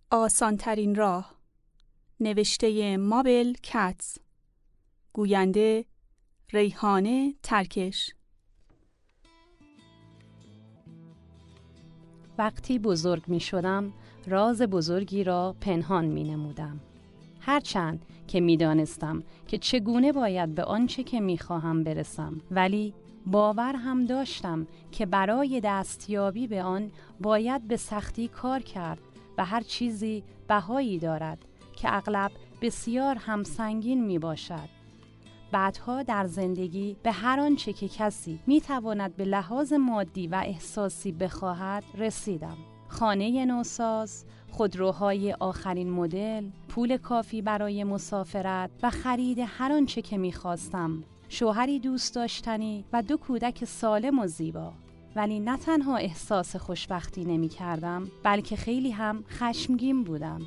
آسانترین راه، نوشته مابل کتس، گوینده ریحانه ترکش. وقتی بزرگ می شدم راز بزرگی را پنهان می نمودم. هرچند که می دانستم که چگونه باید به آنچه که می خواهم برسم، ولی باور هم داشتم که برای دستیابی به آن باید به سختی کار کرد و هر چیزی بهایی دارد که اغلب بسیار هم سنگین می باشد. بعدها در زندگی به هر آنچه که کسی می تواند به لحاظ مادی و احساسی بخواهد رسیدم. خانه نوساز، خودروهای آخرین مدل، پول کافی برای مسافرت و خرید هر آنچه که می خواستم، شوهری دوست داشتنی و 2 کودک سالم و زیبا. ولی نه تنها احساس خوشبختی نمی کردم، بلکه خیلی هم خشمگین بودم.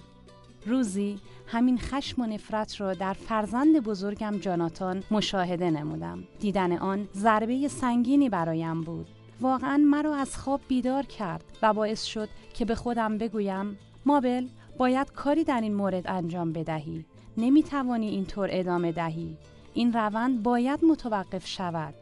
روزی همین خشم و نفرت را در فرزند بزرگم جاناتان مشاهده نمودم. دیدن آن ضربه سنگینی برایم بود. واقعا مرا از خواب بیدار کرد و باعث شد که به خودم بگویم مابل، باید کاری در این مورد انجام بدهی. نمیتوانی اینطور ادامه دهی. این روند باید متوقف شود.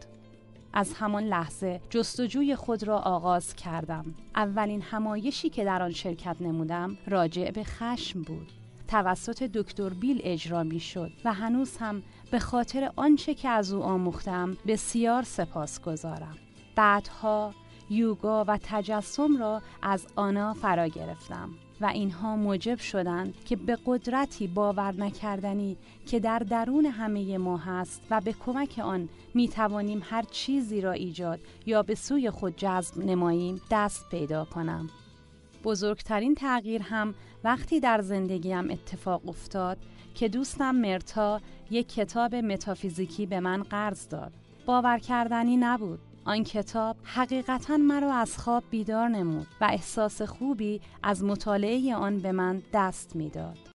از همان لحظه جستجوی خود را آغاز کردم. اولین همایشی که در آن شرکت نمودم راجع به خشم بود. توسط دکتر بیل اجرا می شد و هنوز هم به خاطر آنچه که از او آموختم بسیار سپاسگزارم. بعدها یوگا و تجسم را از آنا فرا گرفتم و اینها موجب شدند که به قدرتی باور نکردنی که در درون همه ما هست و به کمک آن می توانیم هر چیزی را ایجاد یا به سوی خود جذب نماییم دست پیدا کنم. بزرگترین تغییر هم وقتی در زندگیم اتفاق افتاد که دوستم مرتا یک کتاب متافیزیکی به من قرض داد. باور کردنی نبود. آن کتاب حقیقتاً مرا از خواب بیدار نمود و احساس خوبی از مطالعه آن به من دست می‌داد.